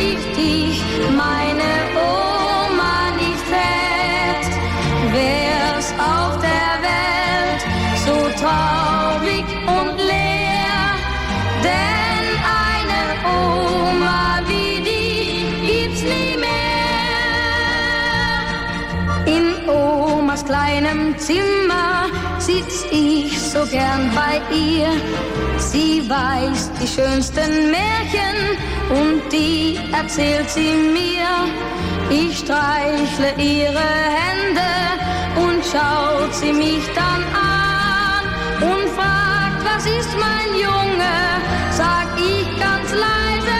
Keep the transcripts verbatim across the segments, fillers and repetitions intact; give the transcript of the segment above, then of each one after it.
ich dich, meine Oma, nicht hätt, wär's auf der Welt so traurig und leer, denn eine Oma wie die gibt's nie mehr. In Omas kleinem Zimmer sitz ich so gern bei ihr. Sie weiß die schönsten Märchen und die erzählt sie mir. Ich streichle ihre Hände und schaut sie mich dann an und fragt, was ist mein Junge? Sag ich ganz leise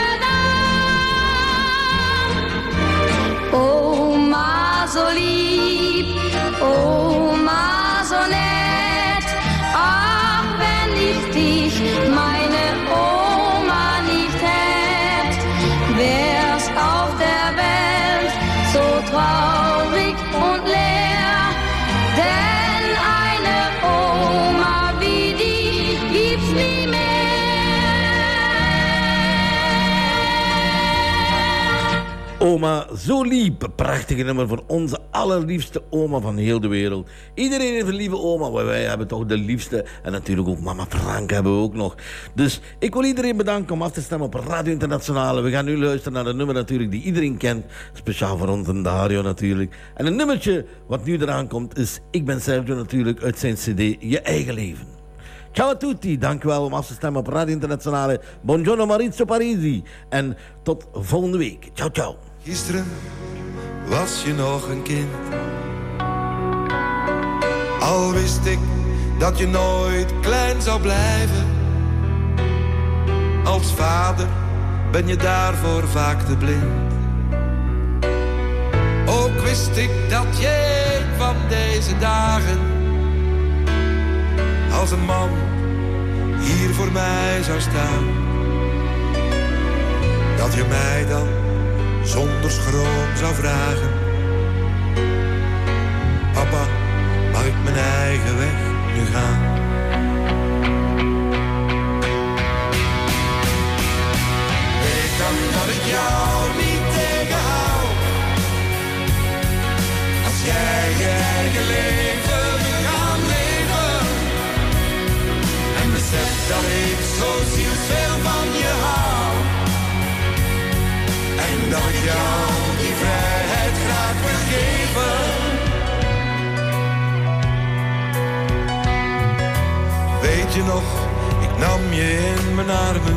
dann. Oma so lieb, Oma so nett, ach wenn ich dich, meine Oma, nicht hätt, wär's auf der Welt so traurig und leer, denn eine Oma wie die gibt's nie mehr. Oma, zo lief. Prachtige nummer voor onze allerliefste oma van heel de wereld. Iedereen heeft een lieve oma, maar wij hebben toch de liefste. En natuurlijk ook mama Frank hebben we ook nog. Dus ik wil iedereen bedanken om af te stemmen op Radio Internationale. We gaan nu luisteren naar een nummer natuurlijk die iedereen kent. Speciaal voor ons en Dario natuurlijk. En een nummertje wat nu eraan komt is Ik ben Sergio natuurlijk uit zijn cd Je Eigen Leven. Ciao a tutti, dankjewel om af te stemmen op Radio Internationale. Buongiorno Maurizio Parisi. En tot volgende week. Ciao, ciao. Gisteren was je nog een kind. Al wist ik dat je nooit klein zou blijven. Als vader ben je daarvoor vaak te blind. Ook wist ik dat je een van deze dagen als een man hier voor mij zou staan. Dat je mij dan zonder schroom zou vragen: papa, mag ik mijn eigen weg nu gaan? Weet dan dat ik jou niet tegenhoud. Als jij je eigen leven wil gaan leven. En besef dat ik zo zielsveel van je hou. En dat ik jou die vrijheid graag wil geven. Weet je nog, ik nam je in mijn armen.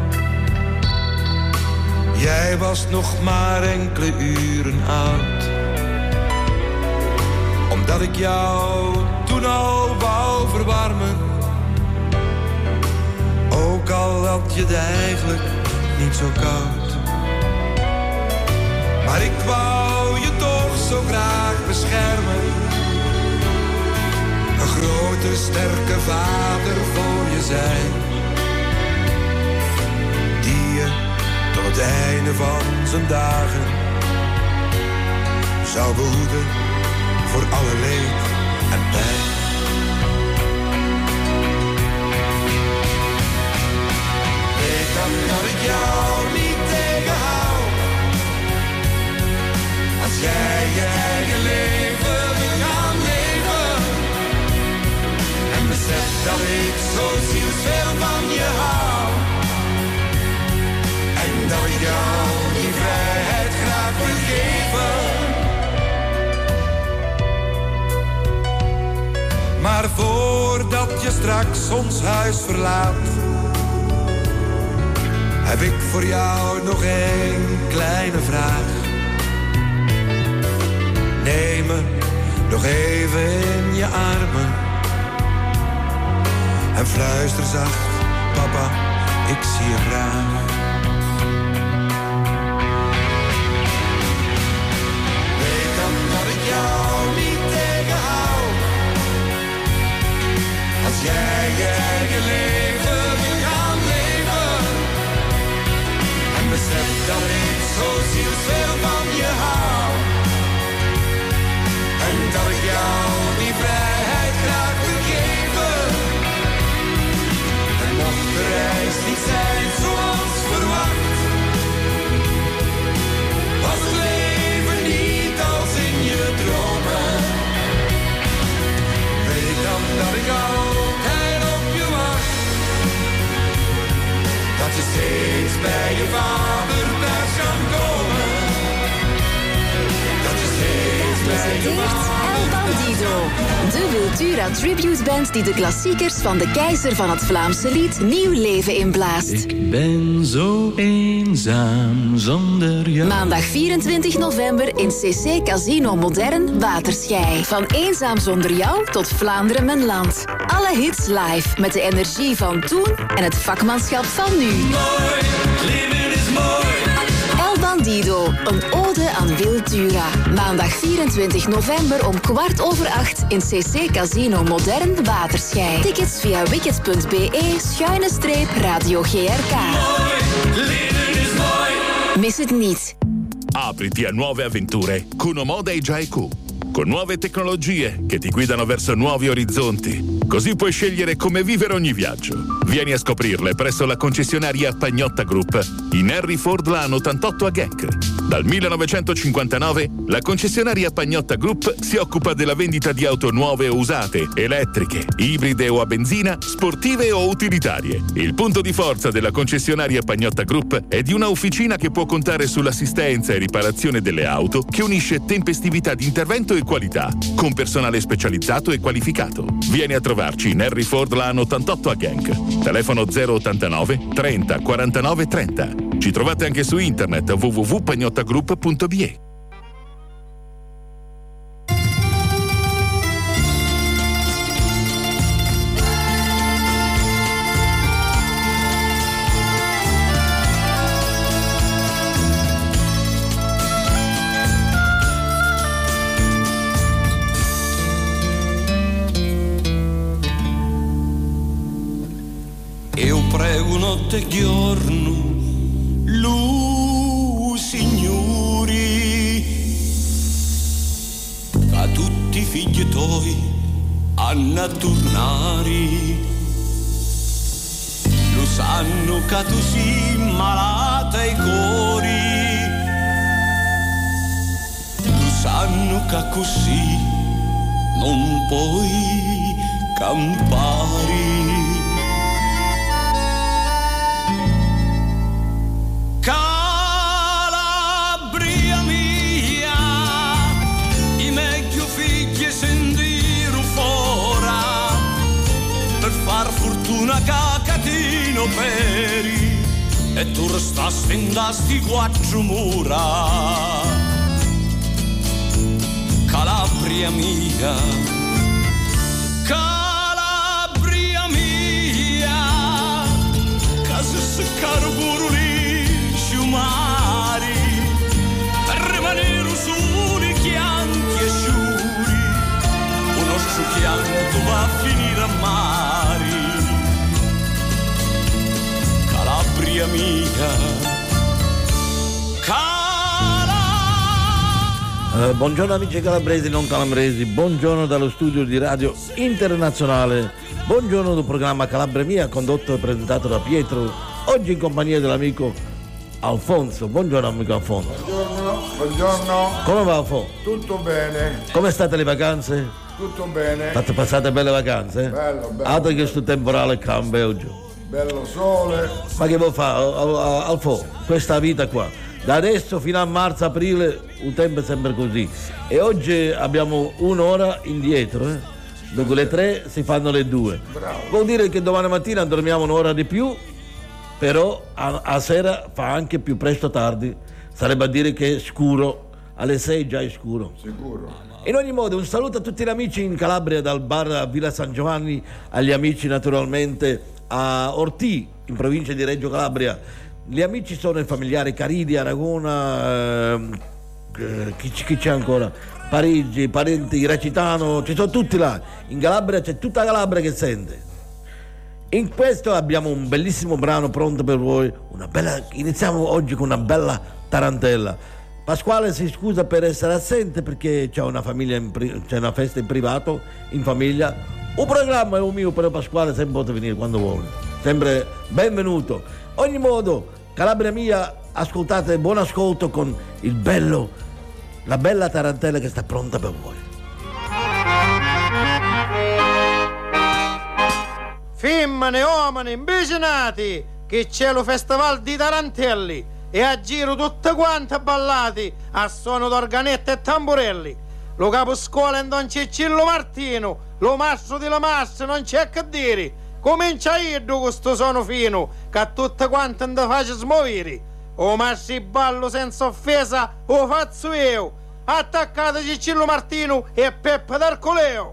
Jij was nog maar enkele uren oud. Omdat ik jou toen al wou verwarmen. Ook al had je het eigenlijk niet zo koud. Maar ik wou je toch zo graag beschermen. Een grote sterke vader voor je zijn. Die je tot het einde van zijn dagen zou behoeden voor alle leed en pijn. Weet dan dat ik jou niet tegenhoud. Als jij je eigen leven wil gaan leven. En besef dat ik zo zielsveel van je hou. En dat ik jou die vrijheid graag wil geven. Maar voordat je straks ons huis verlaat, heb ik voor jou nog één kleine vraag. Neem me nog even in je armen en fluister zacht, papa, ik zie je graag. Weet dan dat ik jou niet tegenhoud. Als jij je eigen leven wil gaan leven. En besef dat ik zo zielsveel van je hou. En dat ik jou die vrijheid graag wil geven. En mocht de reis niet zijn zoals verwacht. presenteert El Bandido. De Wiltura tributeband die de klassiekers van de keizer van het Vlaamse lied nieuw leven inblaast. Ik ben zo eenzaam zonder jou. Maandag vierentwintig november in C C Casino Modern Waterschei. Van eenzaam zonder jou tot Vlaanderen mijn land. Alle hits live met de energie van toen en het vakmanschap van nu. Mooi, leven is mooi. El Bandido, een ode aan Wiltura. Maandag vierentwintig november om kwart over acht in C C Casino Modern Waterschei. Tickets via wicked punt b e schuine streep radio G R K. Mooi, leven is mooi. Mis het niet. Apriti a nuove avventure con Omoda e Jaiku. Con nuove tecnologie che ti guidano verso nuovi orizzonti. Così puoi scegliere come vivere ogni viaggio. Vieni a scoprirle presso la concessionaria Pagnotta Group in Henry Ford Lane ottantotto a Genk. Dal millenovecentocinquantanove la concessionaria Pagnotta Group si occupa della vendita di auto nuove o usate, elettriche, ibride o a benzina, sportive o utilitarie. Il punto di forza della concessionaria Pagnotta Group è di una officina che può contare sull'assistenza e riparazione delle auto che unisce tempestività di intervento e qualità, con personale specializzato e qualificato. Vieni a trovarci in Henry Ford Lane ottantotto a Genk. Telefono zero ottantanove trenta quarantanove trenta. Ci trovate anche su internet w w w punto pagnottagroup punto b e. Eu prego notte e giorno, lu signori, a tutti i figli tuoi hanno a tornare. Lo sanno che tu sei malata ai cori, lo sanno che così non puoi campare. Calabria mia, i meglio figli sentirono fora per far fortuna cacatino peri e tu restasti in sti quattro mura. Calabria mia, Calabria mia, casa se carburo lì mari per rimanere soli chianti e sciuri, un nostro chianto va a finire a mari. Calabria mia, Calabria. Uh, buongiorno amici calabresi, non calambresi, buongiorno dallo studio di Radio Internazionale, buongiorno del programma Calabria Mia, condotto e presentato da Pietro, oggi in compagnia dell'amico Alfonso. Buongiorno amico Alfonso. Buongiorno, buongiorno. Come va Alfonso? Tutto bene. Come state le vacanze? Tutto bene. Fate passate belle vacanze? Bello, bello. Altro che sto temporale qua in Belgio. Bello sole. Ma che vuoi fare Alfonso? Questa vita qua. Da adesso fino a marzo, aprile il tempo è sempre così. E oggi abbiamo un'ora indietro, eh? Dopo le tre si fanno le due. Bravo. Vuol dire che domani mattina dormiamo un'ora di più. Però a, a sera fa anche più presto tardi, sarebbe a dire che è scuro, alle sei già è scuro. Sicuro. In ogni modo un saluto a tutti gli amici in Calabria, dal bar Villa San Giovanni, agli amici naturalmente a Ortì, in provincia di Reggio Calabria. Gli amici sono i familiari Caridi, Aragona, ehm, chi, chi c'è ancora? Parigi, parenti, Recitano, ci sono tutti là. In Calabria c'è tutta Calabria che sente. In questo abbiamo un bellissimo brano pronto per voi, una bella, iniziamo oggi con una bella tarantella. Pasquale si scusa per essere assente perché c'è una famiglia in pri- c'è una festa in privato, in famiglia. Un programma è un mio, però Pasquale sempre può venire quando vuole, sempre benvenuto. Ogni modo, Calabria Mia, ascoltate, buon ascolto con il bello, la bella tarantella che sta pronta per voi. Femmine, uomini, imbicinati, che c'è lo festival di tarantelli e a giro tutte quante ballati a suono d'organette e tamburelli. lo capo scuola in Don Cicillo Martino, lo mastro della massa, non c'è che dire. Comincia io con sto sono fino, che tutte quante non ti faccio smuovere. O massi ballo senza offesa, o faccio io. Attaccate Cicillo Martino e Peppe d'Arcoleo.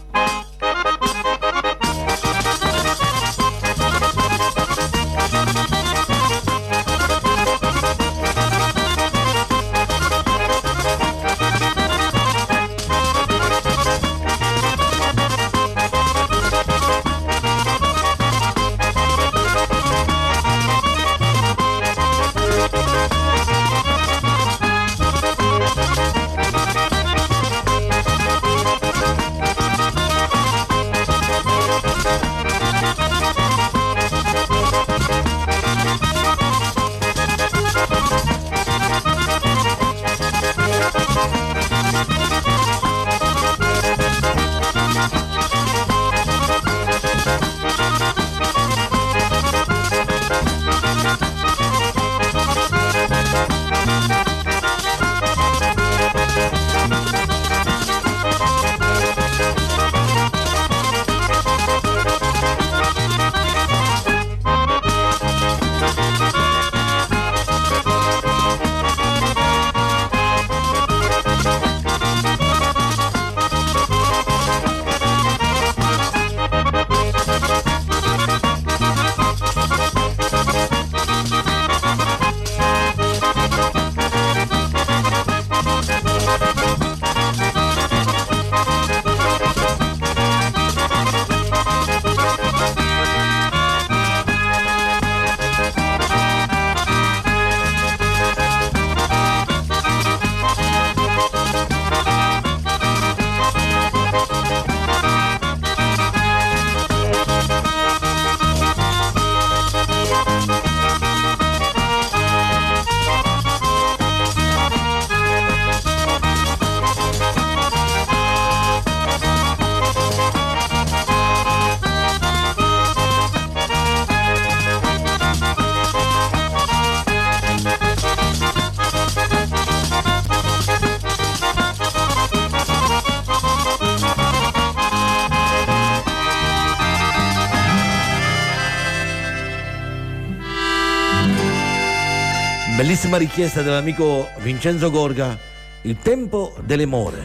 Bellissima richiesta dell'amico Vincenzo Gorga, Il tempo dell'amore.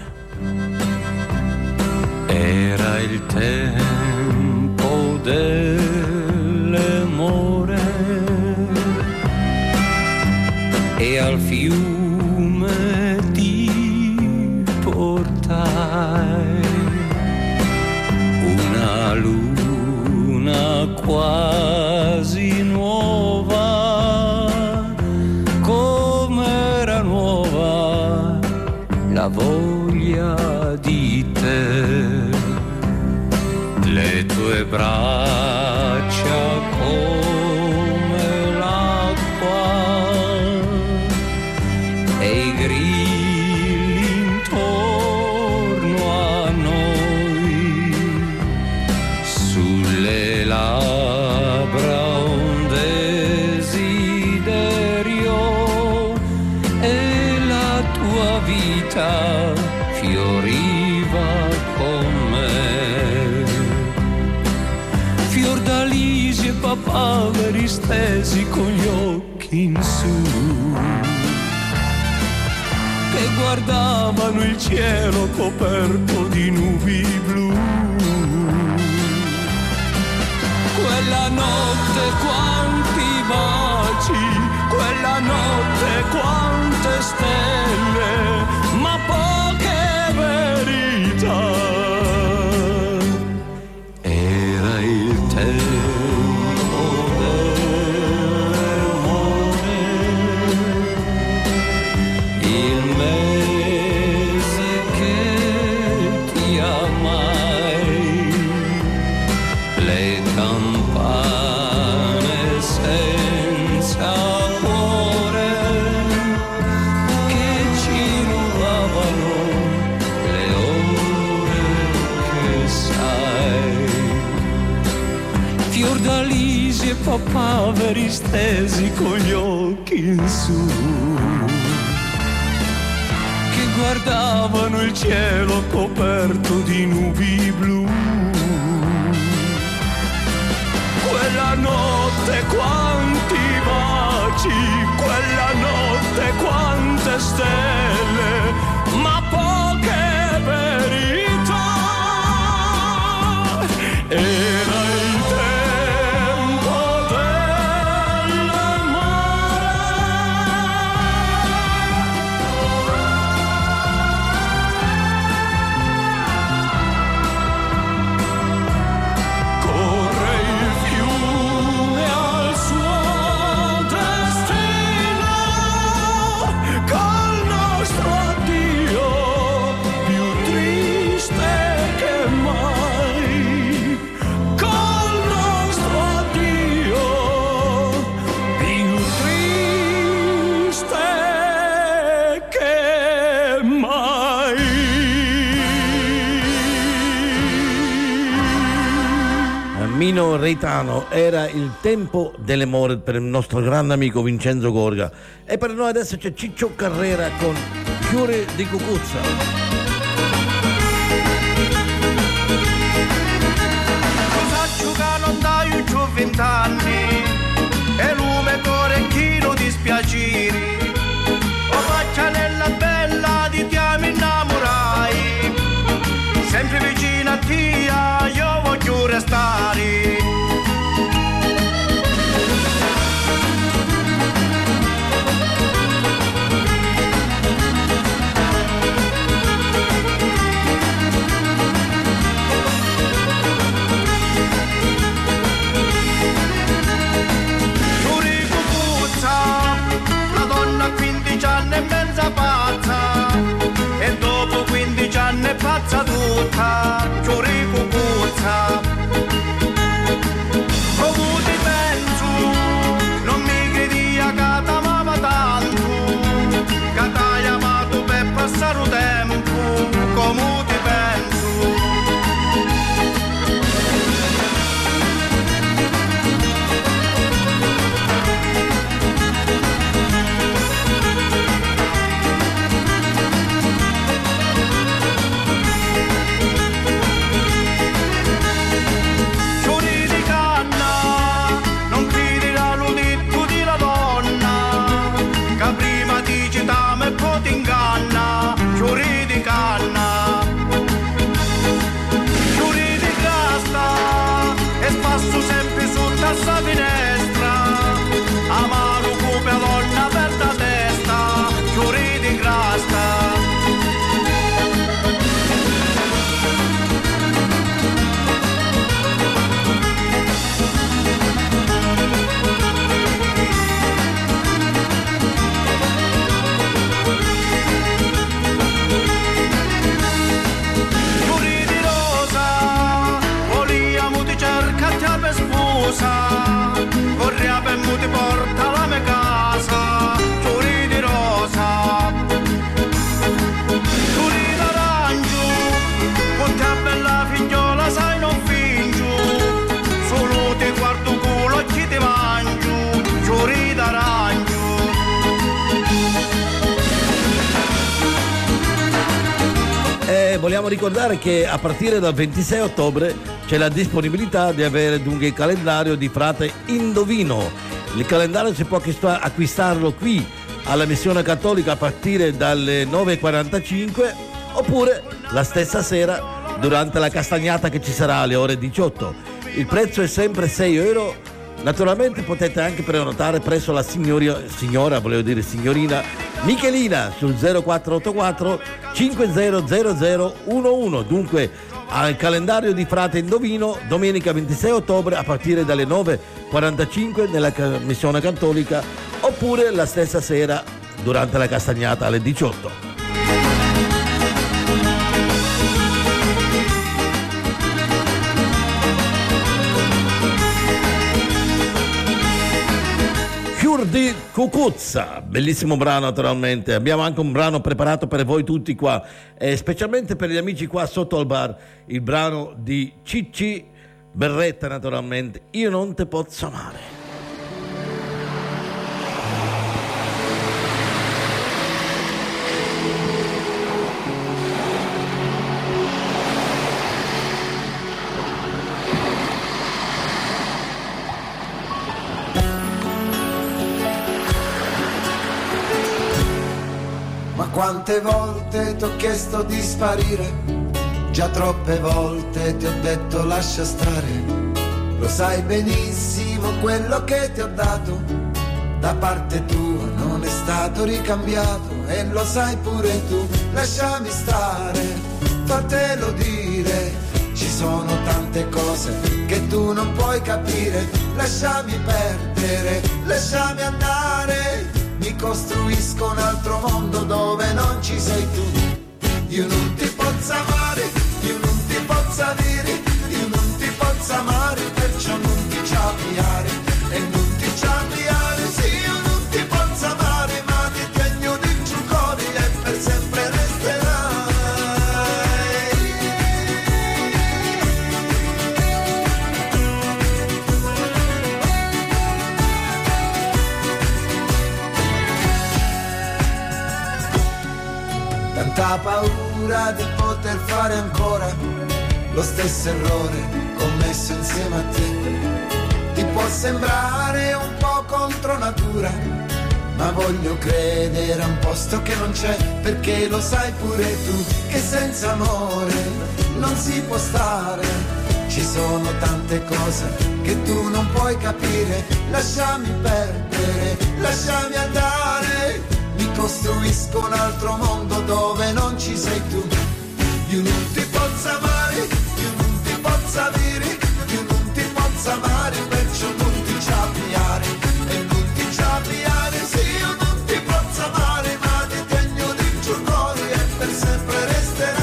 Era il tempo dell'amore e al fiume ti portai una luna quasi nuova, com'era nuova la voglia di te, le tue braccia come l'acqua e i grilli intorno a noi, sulle labbra un desiderio e la tua vita fioriva con me. Fiordalisi e papaveri stesi con gli occhi in su, che guardavano il cielo coperto di nubi blu. Quella notte quanti baci, quella notte quante stelle, ma poche verità. Era il tempo dell'amore, il mese che ti amai, le campane senza cuore che ci rubavano le ore che sai. Fiordalisi e papaveri stesi con gli occhi in su, che guardavano il cielo coperto di nubi blu. Quella notte quanti baci, quella notte quante stelle, ma poche verità. Era il tempo del mare. Corre il fiume al suo destino, col nostro addio più triste che mai, col nostro addio più triste che mai. Mino Reitano, era il tempo dell'amore per il nostro grande amico Vincenzo Gorga. E per noi adesso c'è Ciccio Carrera con Fiore di Cucuzza. Cosaccio che non dai più vent'anni e lume corecchino dispiaceri, o faccianella bella di ti mi innamorai, sempre vicino a te io voglio restare. E mezza pazza, e dopo quindici anni è pazza tutta, chiuri cucuzza. Come ti penso, non mi credi a che t'amava tanto, che t'hai amato per passare il tempo, come ti penso. Sa finestra, a mano come donna aperta testa, chiuri di crasta. Chiuri di rosa, vogliamo ti cercare per sposa. Corria per mu ti porta alla mia casa, fiori di rosa, fiori d'arancio, con te bella figliola sai non fingio, solo ti guardo culo e ci ti mangio, fiori d'arancio. E vogliamo ricordare che a partire dal ventisei ottobre c'è la disponibilità di avere dunque il calendario di Frate Indovino. Il calendario si può acquistarlo qui alla Missione Cattolica a partire dalle nove e quarantacinque oppure la stessa sera durante la castagnata che ci sarà alle ore diciotto. Il prezzo è sempre sei euro. Naturalmente potete anche prenotare presso la signoria, signora, volevo dire signorina Michelina sul zero quattro otto quattro cinque zero zero zero uno uno. Dunque al calendario di Frate Indovino domenica ventisei ottobre a partire dalle nove e quarantacinque nella Missione Cattolica oppure la stessa sera durante la castagnata alle diciotto. Fior di Cucuzza, bellissimo brano naturalmente. Abbiamo anche un brano preparato per voi tutti qua, e specialmente per gli amici qua sotto al bar, il brano di Cicci Berretta naturalmente, Io non te posso amare. quante volte ti ho chiesto di sparire, già troppe volte ti ho detto lascia stare. Lo sai benissimo quello che ti ho dato, da parte tua non è stato ricambiato. E lo sai pure tu, lasciami stare, fatelo dire. Ci sono tante cose che tu non puoi capire. Lasciami perdere, lasciami andare. Mi costruisco un altro mondo dove non ci sei tu. Io non ti posso amare, io non ti posso avere, io non ti posso amare, perciò non ti ciapiare e non ti ciapiare. Sì, io non ti posso amare, ma ti tengo dentro il cuore e per sempre resterai. Tanta paura di poter fare ancora lo stesso errore commesso insieme a te. Ti può sembrare un po' contro natura, ma voglio credere a un posto che non c'è, perché lo sai pure tu che senza amore non si può stare. Ci sono tante cose che tu non puoi capire. Lasciami perdere, lasciami andare. Mi costruisco un altro mondo dove non ci sei tu. Io non ti posso amare, io non ti posso avere, io non ti posso amare, perciò non ti ciapiare e non ti ciapiare. Sì, io non ti posso amare, ma ti tengo dentro il cuore e per sempre resterai.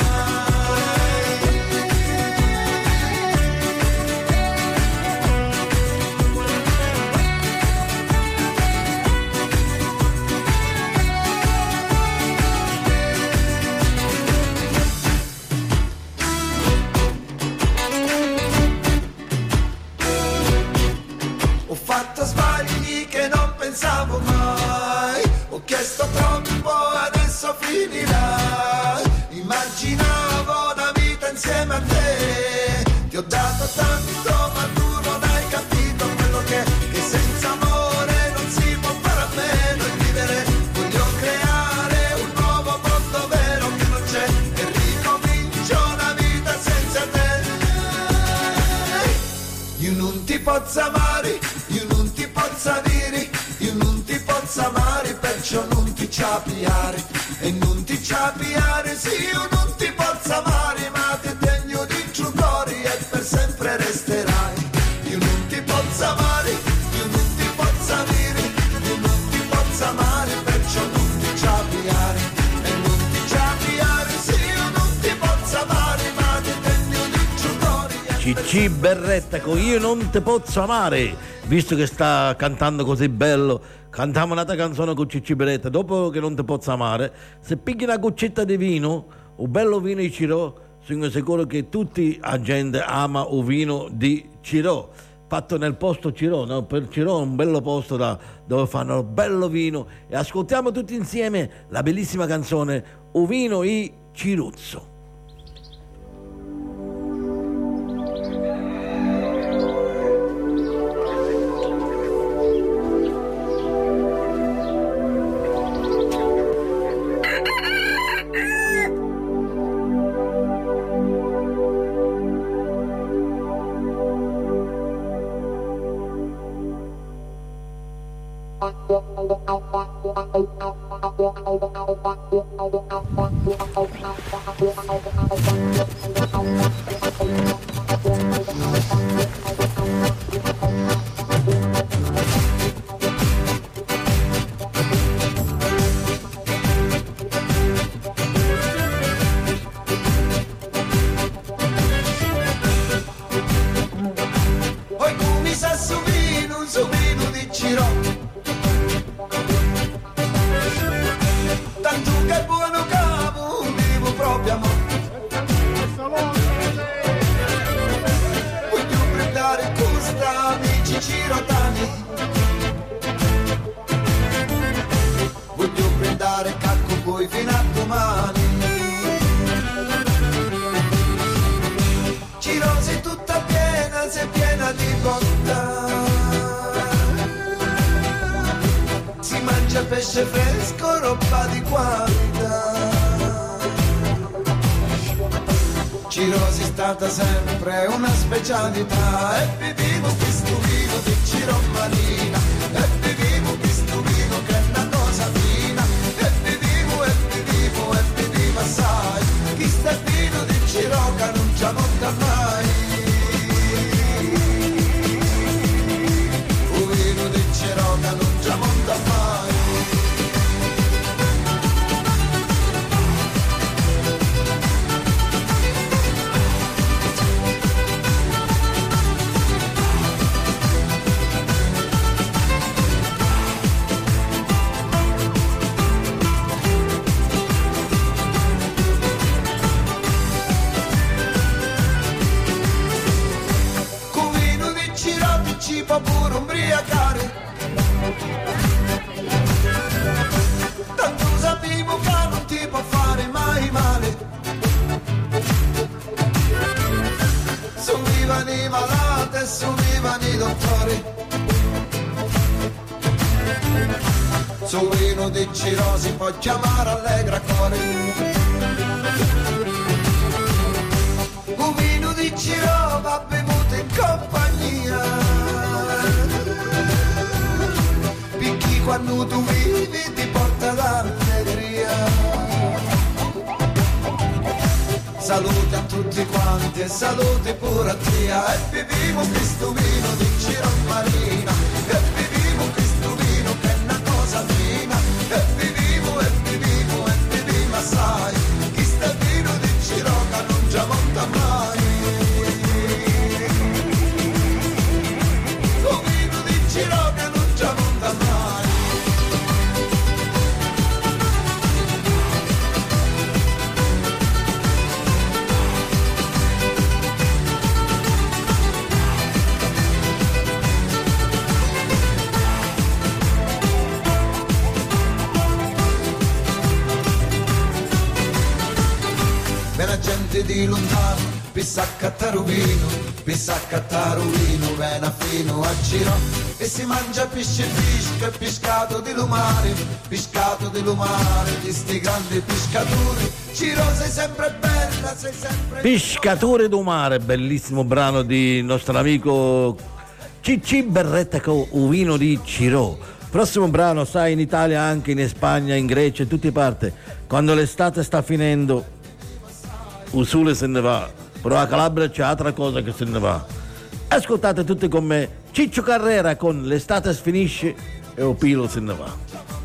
Ho fatto sbagli che non pensavo mai, ho chiesto troppo, adesso finirà. Immaginavo una vita insieme a te, ti ho dato tanto ma tu non hai capito quello che, che senza amore non si può fare a meno e vivere. Voglio creare un nuovo mondo vero che non c'è e ricomincio una vita senza te. Io non ti posso amare, io non ti posso avere, io non ti posso amare, perciò non ti ciapiare e non ti ciapiare. Sì, io non ti posso amare, ma ti tengo dentro il cuore e per sempre resterai. Io non ti posso amare, io non ti posso avere, io non ti posso amare, perciò non ti ciapiare e non ti ciapiare. Sì, io non ti posso amare, ma ti tengo dentro il cuore e Cicci Berretta con Io non te posso amare. Visto che sta cantando così bello, cantiamo un'altra canzone con Cicci Berretta. Dopo che non te posso amare, se pigli una goccetta di vino, un bello vino di Cirò, sono sicuro che tutti la gente ama il vino di Cirò, fatto nel posto Cirò, no? Per Cirò è un bello posto da, dove fanno il bello vino. E ascoltiamo tutti insieme la bellissima canzone O vino i Ciruzzo. Poi tu mi sa su vino, su vino di Cirò. Tanto che buono capo, vivo proprio amore. Voglio prendere questa amici cirotani. Voglio prendere cacco poi fino a domani. Cirò sei tutta piena, sei piena di bontà. Si mangia mangia pesce fresco, roba di qualità. Ciro si è stata sempre una specialità, e beviamo questo vino di Ciro Marina, e beviamo questo vino che è una cosa fina, e beviamo, e beviamo, e beviamo assai, chi sta vino di Ciro che non ci monta mai. Un vino di Ciro che non ci monta mai. Ci fa pure ubriacare, tanto sapevo che non ti può fare mai male. Sono vivano i malati e sono vivano i dottori, su vino di Ciro si può chiamare allegra cuore. Un vino di Ciro va bevuto in compagnia, picchi quando tu vivi ti porta l'allegria. Salute a tutti quanti e salute pure a Tia, e beviamo questo vino di Ciro Marina, e beviamo questo vino che è una cosa fina, e beviamo, e beviamo, e beviamo assai, chi sta vino di Ciro che non già monta mai. Un vino di Ciro che non già monta mai. Bella gente di lontano, pissa cattaro vino, pissa cattaro vino, vena fino a Ciro, e si mangia pesce fisco e pescato di lumare, pescato di lumare, di sti grandi pescatori. Ciro sei sempre bella, sei sempre... Pescatore do mare, bellissimo brano di nostro amico Cicci Berretta con un vino di Ciro. Prossimo brano, sai, in Italia, anche in Spagna, in Grecia, in tutte le parti, quando l'estate sta finendo, il sole se ne va, però a Calabria c'è altra cosa che se ne va. Ascoltate tutti con me Ciccio Carrera con L'estate finisce e o Pilo se ne va.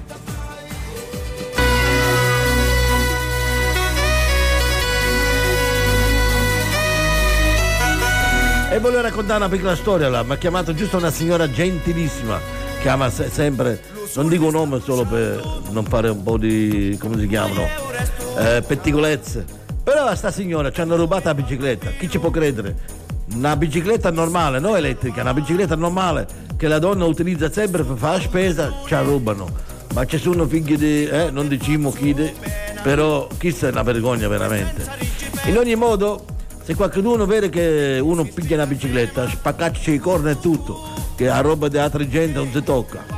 E volevo raccontare una piccola storia là, mi ha chiamato giusto una signora gentilissima, chiama se- sempre, non dico un nome solo per non fare un po' di, come si chiamano, eh, pettegolezze. Però a sta signora ci hanno rubato la bicicletta, chi ci può credere? Una bicicletta normale, non elettrica, una bicicletta normale che la donna utilizza sempre per fare la spesa, ci la rubano. Ma ci sono figli di, eh, non diciamo chi, di, però questa è una vergogna veramente. In ogni modo, se qualcuno vede che uno piglia una bicicletta, spaccacci i corni e tutto, che a roba di altra gente non si tocca.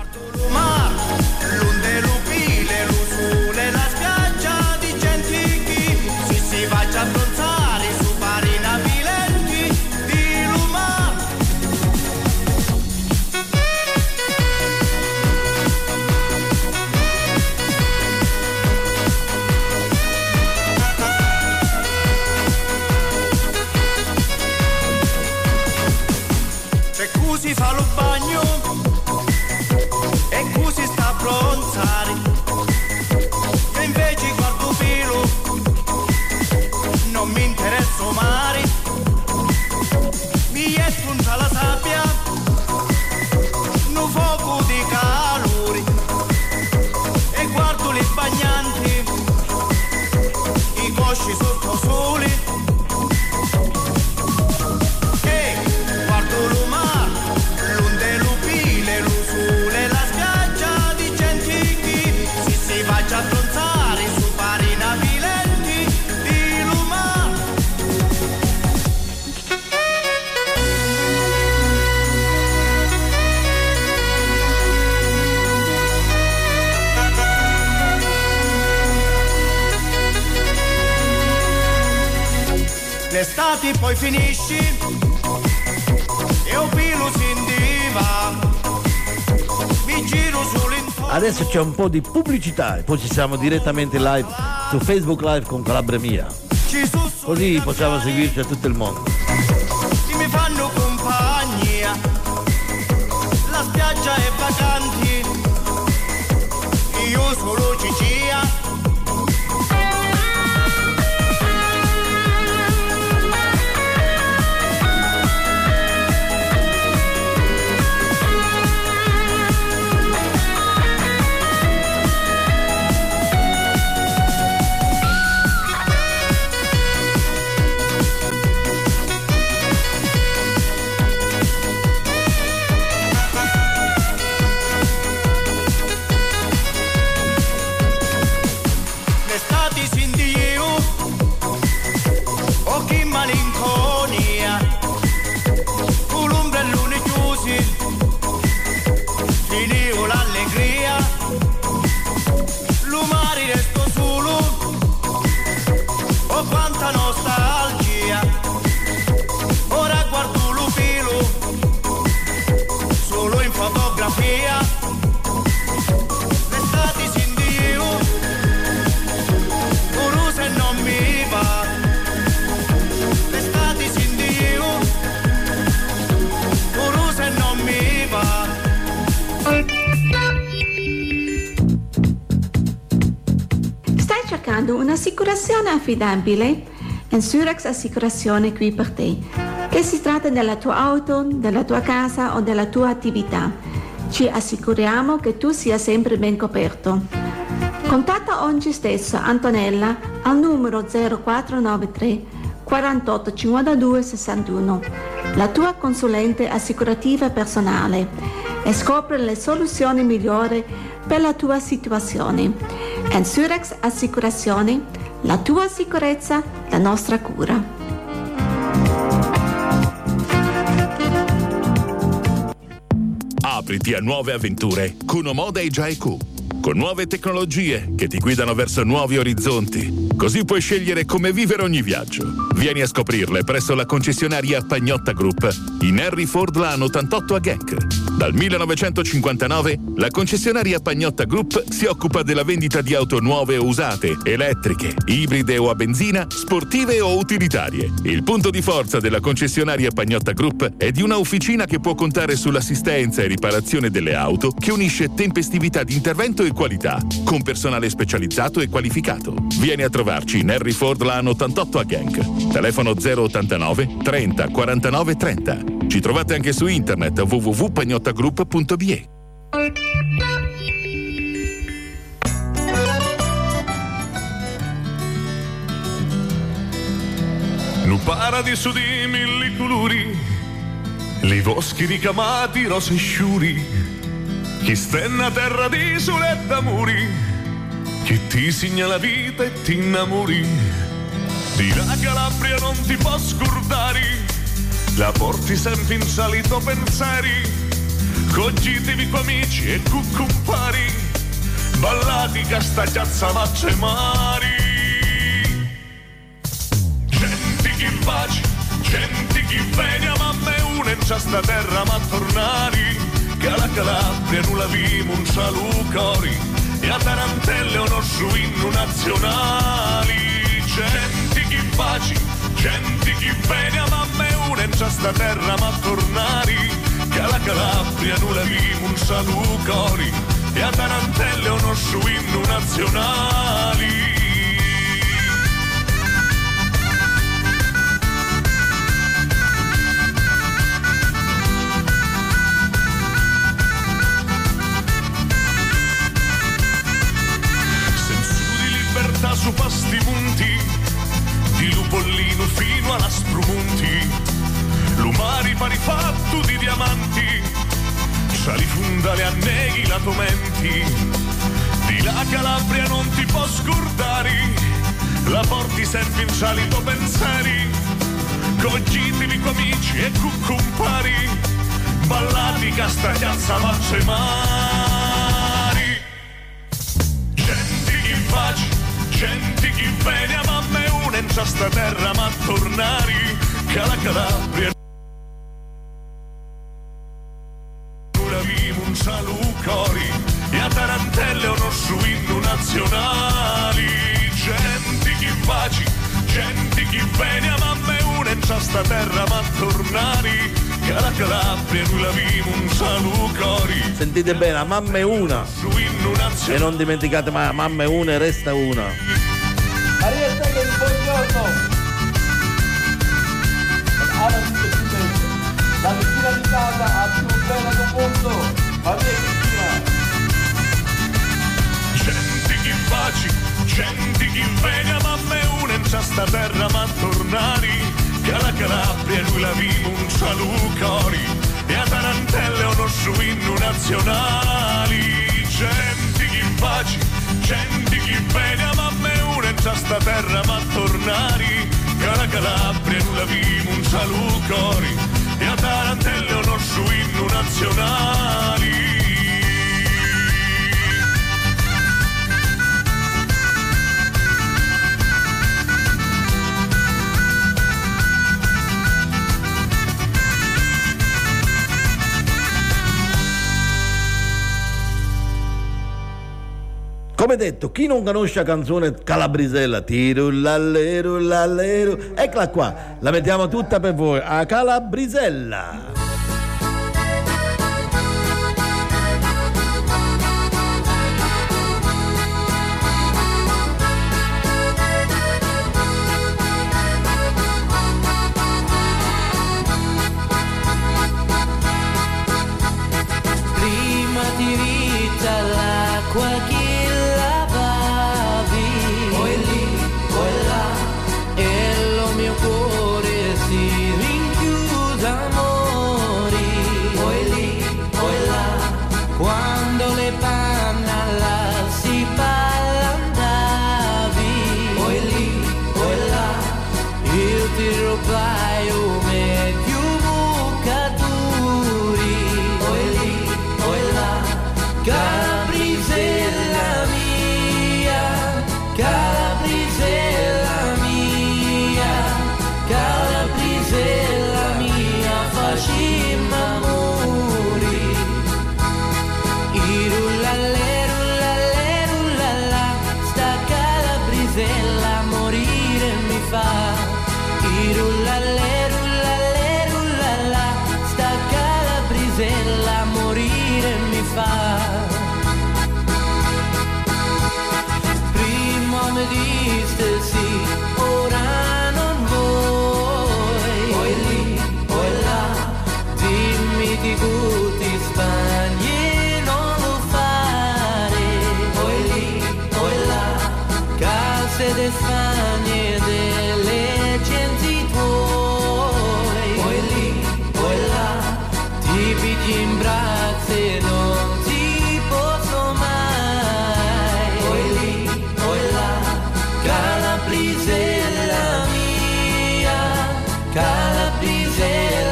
Si fa lo bagno l'estate poi finisci e un filo si indiva. Mi giro solo intorno. Adesso c'è un po' di pubblicità e poi ci siamo direttamente live su Facebook Live con Calabria Mia. Così possiamo seguirci a tutto il mondo. Chi mi fanno compagnia, la spiaggia è vacanti, io solo Cicia. Un'assicurazione affidabile? Ensurex Assicurazione qui per te. Che si tratta della tua auto, della tua casa o della tua attività, ci assicuriamo che tu sia sempre ben coperto. Contatta oggi stesso Antonella al numero zero quattro nove tre quarantotto cinquantadue sessantuno, la tua consulente assicurativa personale, e scopri le soluzioni migliori per la tua situazione. Ensurex Assicurazioni, la tua sicurezza, la nostra cura. Apriti a nuove avventure con Omoda e Giaiku, con nuove tecnologie che ti guidano verso nuovi orizzonti. Così puoi scegliere come vivere ogni viaggio. Vieni a scoprirle presso la concessionaria Pagnotta Group in Henry Ford Lane ottantotto a Genk. Dal millenovecentocinquantanove la concessionaria Pagnotta Group si occupa della vendita di auto nuove o usate, elettriche, ibride o a benzina, sportive o utilitarie. Il punto di forza della concessionaria Pagnotta Group è di una officina che può contare sull'assistenza e riparazione delle auto, che unisce tempestività di intervento e qualità, con personale specializzato e qualificato. Vieni a trovarci in Henry Ford Lane ottantotto a Genk. Telefono zero ottantanove trenta quarantanove trenta. Ci trovate anche su internet w w w punto pagnottagroup punto b e. Nu paradiso di mille colori, li boschi ricamati rose sciuri, chi stenna terra di sole e d'amori, che ti segna la vita e ti innamori. Di la Calabria non ti posso scordare, la porti sempre in salito pensieri, cogitivi con amici e con compari, ballati castagliazza macce mari. Senti chi baci, senti chi venia, ma me une in sta terra ma tornari, che la Calabria non la vivo un salucori, e a tarantelle uno su inno nazionali. Senti chi baci, senti chi venia, ma me une in sta terra ma tornari, che la Calabria non la vivo un salucori, e a tarantelle uno su inno nazionali. Su pasti munti, di Lupollino fino alla Sprumonti, lumari pari fatto di diamanti, sali fondale a neghi la tomenti, di la Calabria non ti posso scordare, la porti sempre in salito pensieri, cogitivi con amici e con compari, ballati castagliazza macce mari. Senti chi faccia, senti chi venia, ma me une in sta terra ma tornari, che la Calabria la vivo un salucori e a tarantelle uno su innu nazionali. Gente chi faci, gente chi viene a mamma e una in sta terra ma tornari, che la Calabria noi la vivo un salucori. Sentite bene, a mamma è una e non dimenticate mai, a mamma è una e resta una. Maria Stella, buongiorno. Alla vita più bella, la vicina di casa a più bella del mondo, Maria Cristina. Gente chi faci, gente chi viene a mamma e una in sta terra ma tornari, che la Calabria noi la vivo un salucori e a tarantelle uno su innu nazionali. Gente chi faci, gente chi viene a mamma e una in sta terra ma tornari, che la Calabria noi la vivo un salucori e a tarantelle uno su innu nazionali. Come detto, chi non conosce la canzone Calabrisella, tirullallero, lallero, eccola qua, la mettiamo tutta per voi, a Calabrisella. Prima ti vita l'acqua che cuore si rinchiude amori, poi lì, poi là, quando le panna là si parla andavi, poi lì, poi là, io ti rubai un meglio bucaturi, poi lì, poi là, Calabrisella mia, Calabrisella Calabrisella mia, facimma muri. I rullale, rullale, rullala, sta Calabrisella morire mi fa. I rullale, rullale, rullala, sta Calabrisella morire mi fa. Prima mi diste sì, ora di guti spagni non lo fare, poi lì, poi là, case de Spagna delle genti tuoi, poi lì, poi là, ti pigli in braccio e non ti posso mai, poi lì, poi là, Calabrisella mia, Calabrisella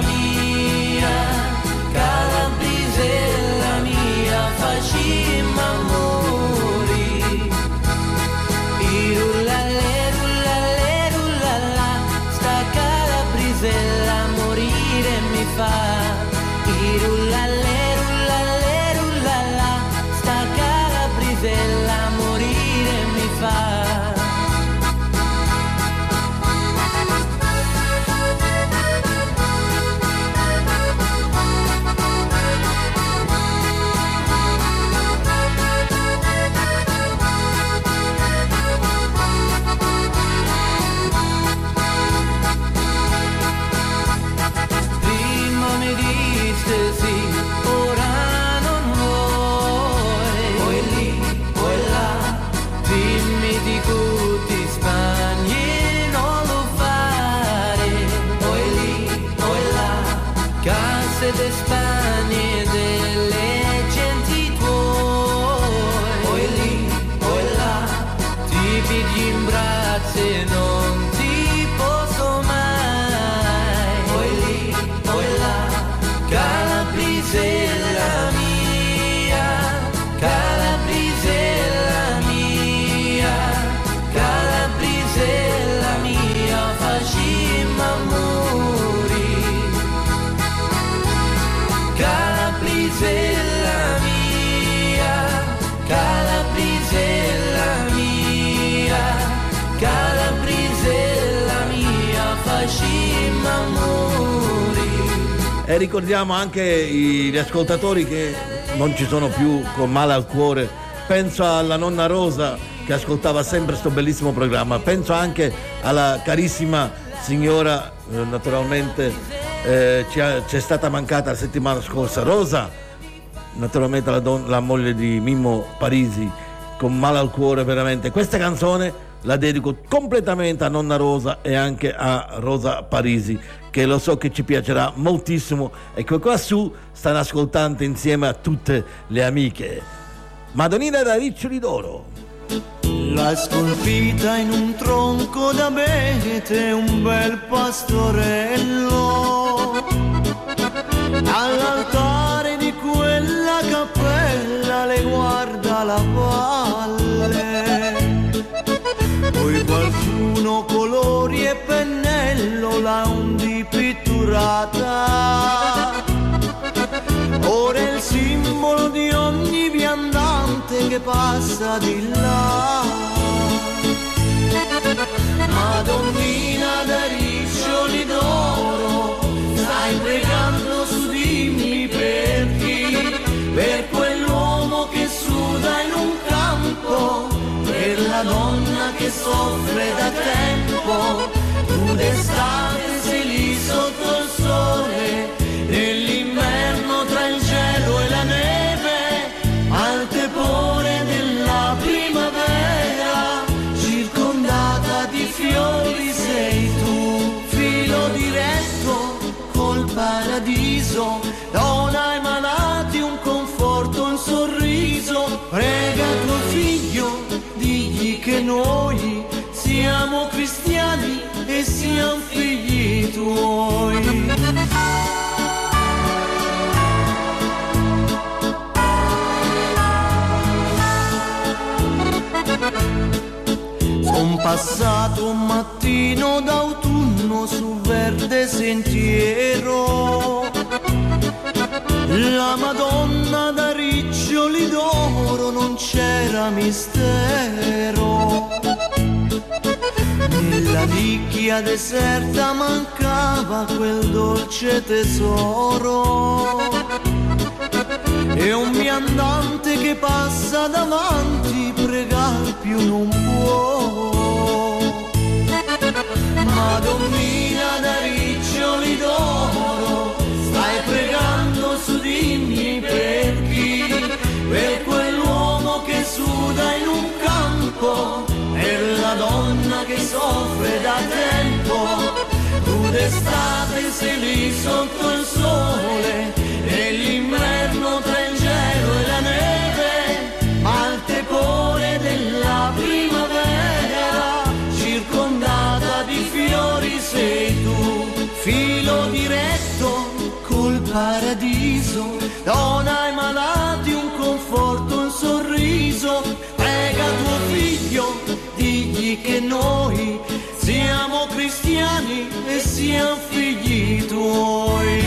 Calabrisella mia, facimma muri. I rullale e ricordiamo anche i, gli ascoltatori che non ci sono più con male al cuore. Penso alla nonna Rosa che ascoltava sempre questo bellissimo programma, penso anche alla carissima signora, eh, naturalmente eh, ci è, ci è stata mancata la settimana scorsa, Rosa, naturalmente la, don- la moglie di Mimmo Parisi, con male al cuore veramente. Questa canzone la dedico completamente a nonna Rosa e anche a Rosa Parisi, che lo so che ci piacerà moltissimo e che qua su stanno ascoltando insieme a tutte le amiche. Madonnina da Riccioli d'Oro. L'ha scolpita in un tronco d'abete un bel pastorello, all'altare di quella cappella le guarda la valle. Poi qualcuno colori e pennello l'ha un di pitturata, ora è il simbolo di ogni viandante che passa di là. Madonnina da Riccioli d'Oro, stai pregando su dimmi per chi, per quell'uomo che suda in un campo, per la donna che soffre da tempo, tu d'estate sei lì sotto il sole, nell'inverno tra il cielo e la neve, al tepore della primavera, circondata di fiori sei tu, filo diretto col paradiso, dona ai malati un conforto, un sorriso, prega tuo figlio, digli che noi siamo cristiani e siamo figli tuoi. Son passato un mattino d'autunno sul verde sentiero, la Madonna da Riccioli d'Oro non c'era mistero, nella nicchia deserta mancava quel dolce tesoro, e un viandante che passa davanti pregar più non può. Madonnina da Riccioli d'Oro, stai pregando su dimmi per chi, per quell'uomo che suda in un campo, per la donna che soffre da tempo, tu d'estate sei lì sotto il sole, nell'inverno tra il cielo e la neve, al tepore della primavera, circondata di fiori sei tu, filo diretto col paradiso, dona ai malati un conforto, un sorriso, prega tuo figlio, digli che noi siamo cristiani e siamo figli tuoi.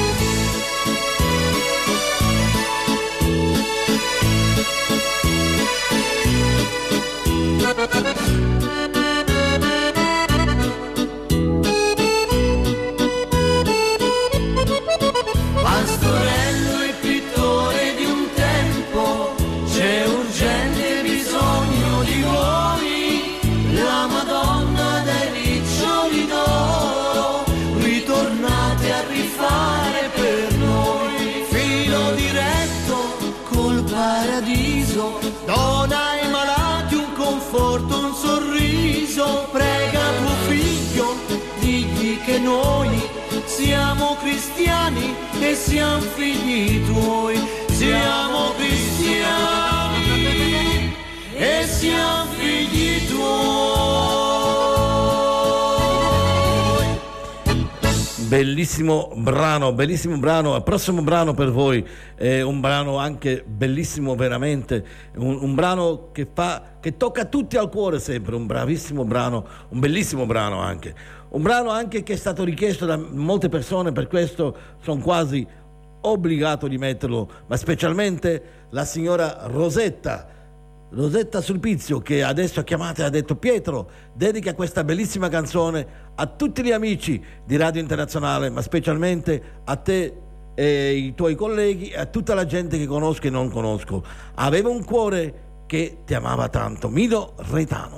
Pastorello e pittore di un tempo, c'è urgente bisogno di voi, la Madonna dai Riccioli d'Oro, ritornate a rifare per noi, filo diretto col paradiso, dona ai malati un conforto, un sorriso, prega tuo figlio, digli che noi siamo cristiani e siamo figli tuoi, siamo cristiani e siamo figli tuoi. Bellissimo brano, bellissimo brano. Il prossimo brano per voi è un brano anche bellissimo veramente, un, un brano che fa, che tocca tutti al cuore sempre, un bravissimo brano, un bellissimo brano anche. Un brano anche che è stato richiesto da molte persone, per questo sono quasi obbligato di metterlo, ma specialmente la signora Rosetta, Rosetta Sulpizio, che adesso chiamate ha detto Pietro, dedica questa bellissima canzone a tutti gli amici di Radio Internazionale, ma specialmente a te e i tuoi colleghi e a tutta la gente che conosco e non conosco. Avevo un cuore che ti amava tanto. Mino Reitano.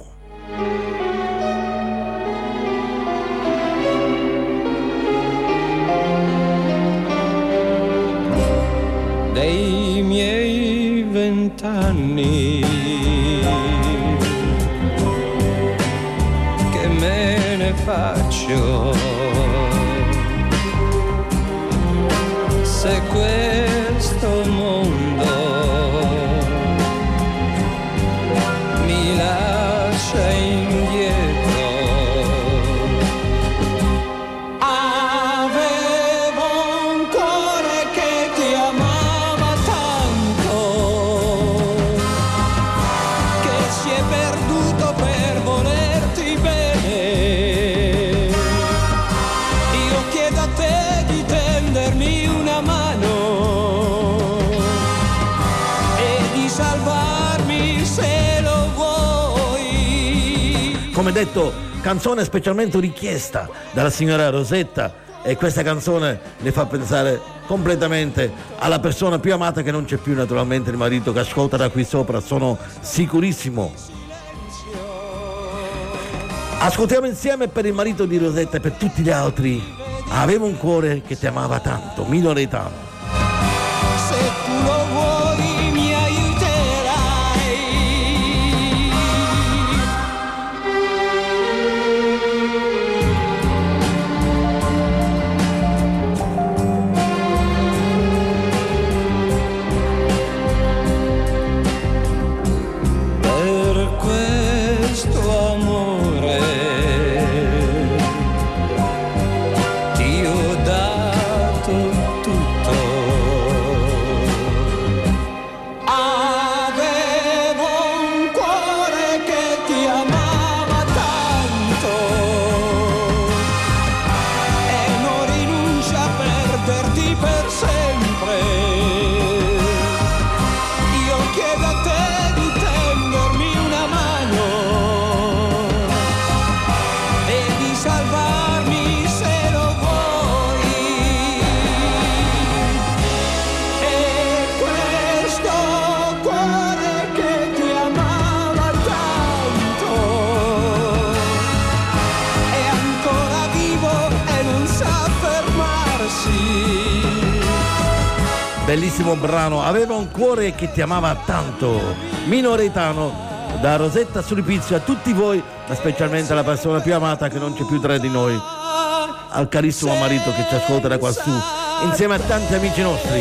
Dei miei vent'anni che me ne faccio, se questo mondo mi lascia indietro. Come detto, canzone specialmente richiesta dalla signora Rosetta, e questa canzone le fa pensare completamente alla persona più amata che non c'è più, naturalmente il marito che ascolta da qui sopra, sono sicurissimo. Ascoltiamo insieme per il marito di Rosetta e per tutti gli altri Avevo un cuore che ti amava tanto, Mino Reitano. Se tu lo vuoi mi Bellissimo brano, Aveva un cuore che ti amava tanto, Mino Reitano, da Rosetta Sulpizio a tutti voi, ma specialmente alla persona più amata che non c'è più tra di noi, al carissimo marito che ci ascolta da quassù, insieme a tanti amici nostri.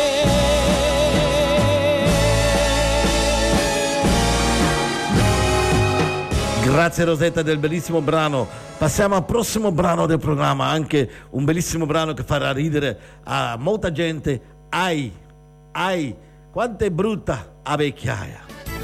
Grazie Rosetta del bellissimo brano. Passiamo al prossimo brano del programma, anche un bellissimo brano che farà ridere a molta gente. Ai, ai, quanto è brutta la vecchiaia.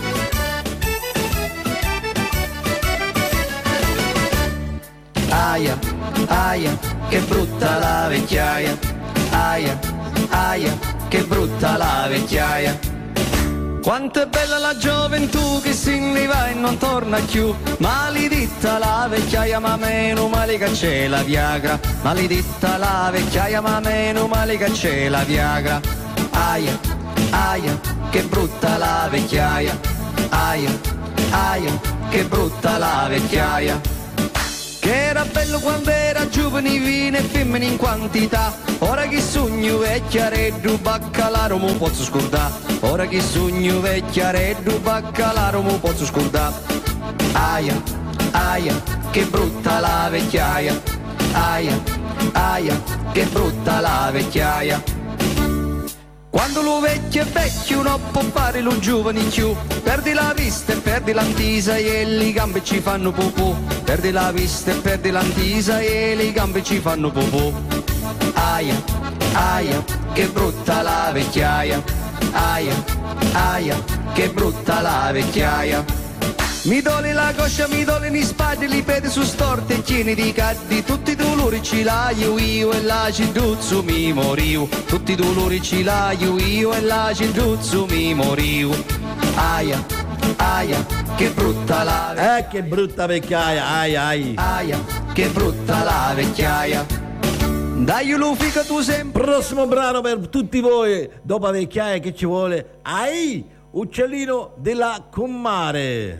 Aia, aia, che brutta la vecchiaia. Aia, aia, che brutta la vecchiaia. Quanto è bella la gioventù che se ne va e non torna più. Maledetta la vecchiaia, ma meno male che c'è la Viagra. Maledetta la vecchiaia, ma meno male che c'è la Viagra. Aia, aia, che brutta la vecchiaia. Aia, aia, che brutta la vecchiaia. Che era bello quando era giovani, vino e femmine in quantità. Ora che sogno vecchiareddu, baccalaro mo posso scordare. Ora che sogno vecchiareddu, baccalaro mo posso scordare. Aia, aia, che brutta la vecchiaia. Aia, aia, che brutta la vecchiaia. Quando lo vecchio è vecchio non può fare lo giovane più. Perdi la vista e perdi l'antisa e le gambe ci fanno popò. Perdi la vista e perdi l'antisa e le gambe ci fanno popò. Aia, aia, che brutta la vecchiaia. Aia, aia, che brutta la vecchiaia. Mi dole la coscia, mi dole ni spade, li pede su storte e chieni di caddi. Tutti i dolori ci l'aio io e la cinduzzo mi moriu. Tutti i dolori ci l'aio io e la cinduzzo mi moriu. Aia, aia, che brutta la vecchiaia. Eh, che brutta vecchiaia, ai ai. Aia, che brutta la vecchiaia. Dai Lufi che tu sempre. Prossimo brano per tutti voi, dopo vecchiaia che ci vuole. Ai, uccellino della Comare.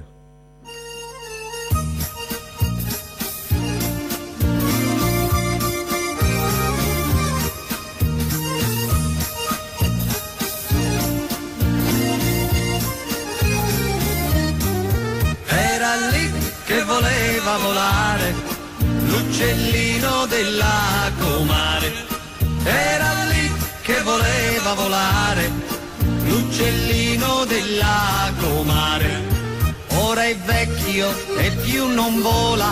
Era lì che voleva volare, l'uccellino della Comare. Era lì che voleva volare, l'uccellino della Comare. Ora è vecchio e più non vola,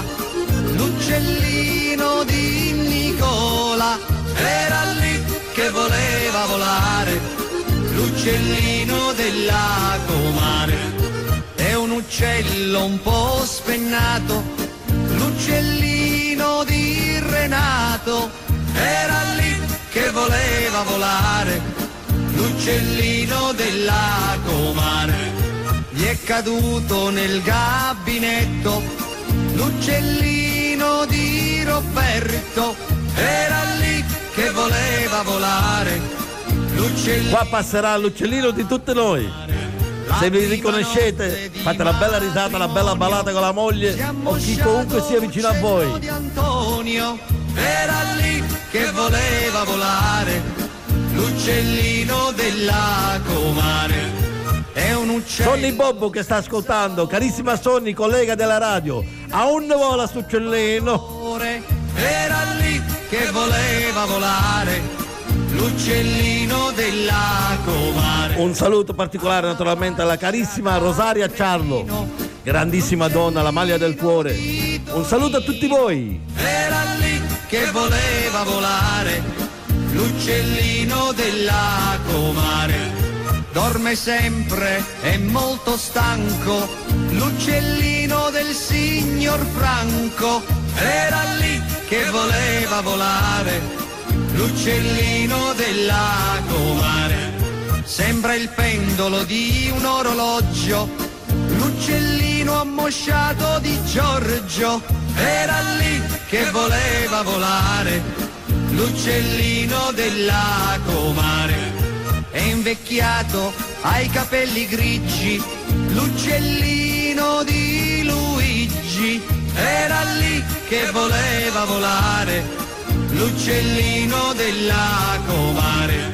l'uccellino di Nicola. Era lì che voleva volare, l'uccellino della Comare. È un uccello un po' spennato, l'uccellino di Renato. Era lì che voleva volare, l'uccellino della Comare. Gli è caduto nel gabinetto, l'uccellino di Roberto. Era lì che voleva volare, l'uccellino. Qua passerà l'uccellino di tutti noi. Se vi riconoscete, fate una bella risata, una bella ballata con la moglie o chi comunque sia vicino a voi. Di Antonio. Era lì che voleva volare, l'uccellino della Comare. È un uccello. Sonny Bobbo che sta ascoltando, carissima Sonny, collega della radio, a un vola sto uccellino. Era lì che voleva volare, l'uccellino della Comare. Un saluto particolare naturalmente alla carissima Rosaria Ciarlo, grandissima donna, la maglia del cuore. Un saluto a tutti voi. Era lì che voleva volare, l'uccellino della Comare. Dorme sempre, è molto stanco, l'uccellino del signor Franco. Era lì che voleva volare, l'uccellino della Comare. Sembra il pendolo di un orologio, l'uccellino ammosciato di Giorgio. Era lì che voleva volare, l'uccellino della Comare. È invecchiato, ha i capelli grigi, l'uccellino di Luigi. Era lì che voleva volare, l'uccellino della Comare.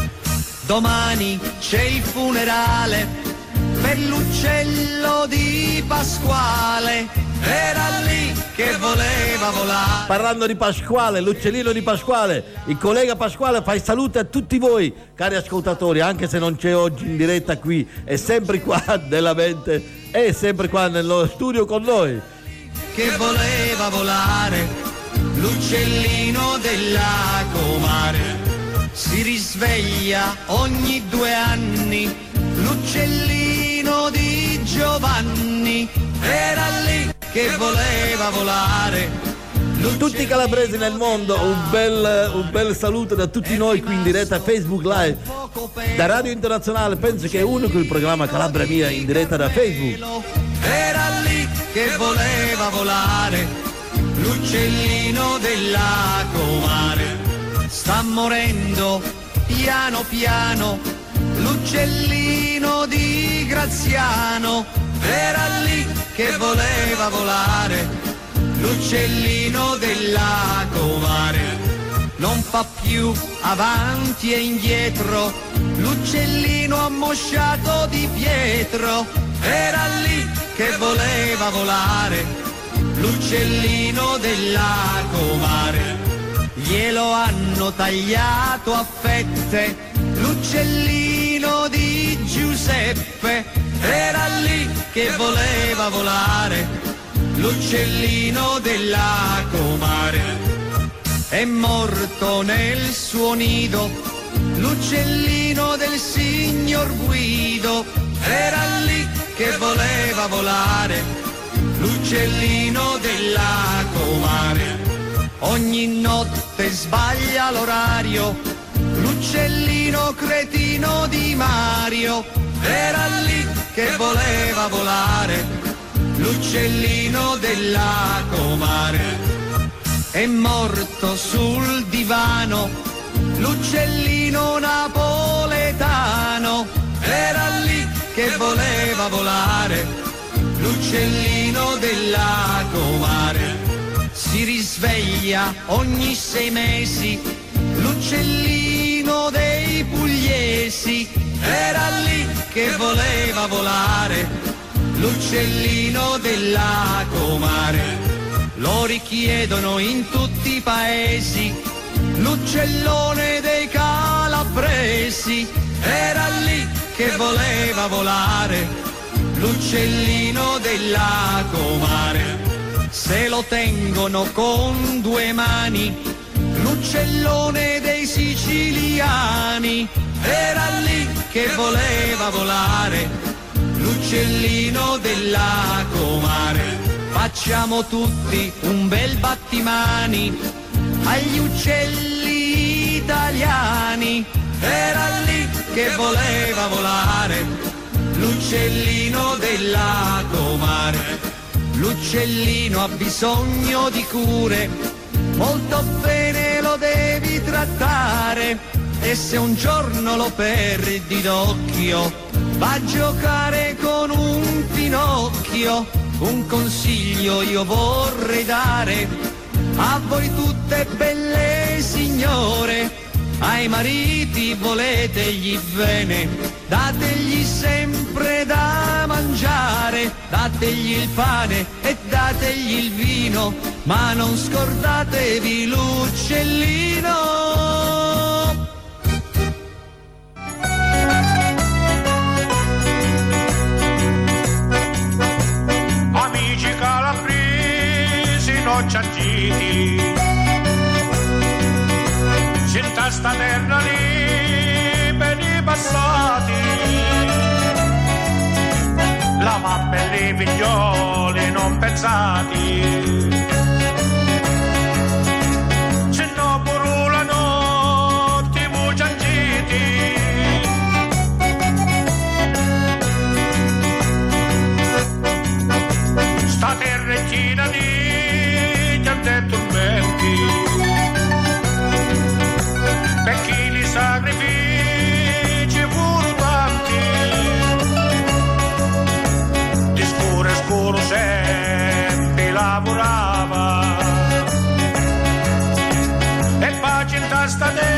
Domani c'è il funerale per l'uccello di Pasquale. Era lì che voleva volare. Parlando di Pasquale, l'uccellino di Pasquale, il collega Pasquale fa i saluti a tutti voi, cari ascoltatori, anche se non c'è oggi in diretta qui, è sempre qua nella mente, è sempre qua nello studio con noi. Che voleva volare, l'uccellino della Comare. Si risveglia ogni due anni, l'uccellino di Giovanni. Era lì che voleva volare. Tutti i calabresi nel mondo, un bel, un bel saluto da tutti noi qui in diretta Facebook Live da Radio Internazionale. Penso che è unico il programma Calabria Mia in diretta da Facebook. Era lì che voleva volare, l'uccellino della Comare. Sta morendo piano piano, l'uccellino di Graziano. Era lì che voleva volare, l'uccellino della Comare. Non fa più avanti e indietro, l'uccellino ammosciato di Pietro. Era lì che voleva volare, l'uccellino della Comare. Glielo hanno tagliato a fette, l'uccellino di Giuseppe. Era lì che voleva volare, l'uccellino della Comare. È morto nel suo nido, l'uccellino del signor Guido. Era lì che voleva volare, l'uccellino della Comare. Ogni notte sbaglia l'orario, l'uccellino cretino di Mario. Era lì che voleva voleva volare, l'uccellino della comare. È morto sul divano, l'uccellino napoletano. Era lì che voleva volare, l'uccellino della comare. Si risveglia ogni sei mesi, l'uccellino dei pugliesi. Era lì che voleva volare, l'uccellino della comare. Lo richiedono in tutti i paesi, l'uccellone dei calabresi. Era lì che voleva volare, l'uccellino della comare. Se lo tengono con due mani, l'uccellone dei siciliani. Era lì che voleva volare, l'uccellino della comare. Facciamo tutti un bel battimani agli uccelli italiani. Era lì che voleva volare, l'uccellino della comare. L'uccellino ha bisogno di cure, molto bene lo devi trattare. E se un giorno lo perdi d'occhio, va a giocare con un finocchio. Un consiglio io vorrei dare a voi tutte belle signore, ai mariti voletegli bene, dategli sempre da mangiare, dategli il pane e dategli il vino, ma non scordatevi l'uccellino. Cianciti, senta sta terra lì per i passati, la mamma e i figlioli non pensati, se no pure la notte voi cianciti, sta terra è china di tormenti, per chi li sacrifici furono tanti, di scuro e scuro sempre lavorava, e pace in testa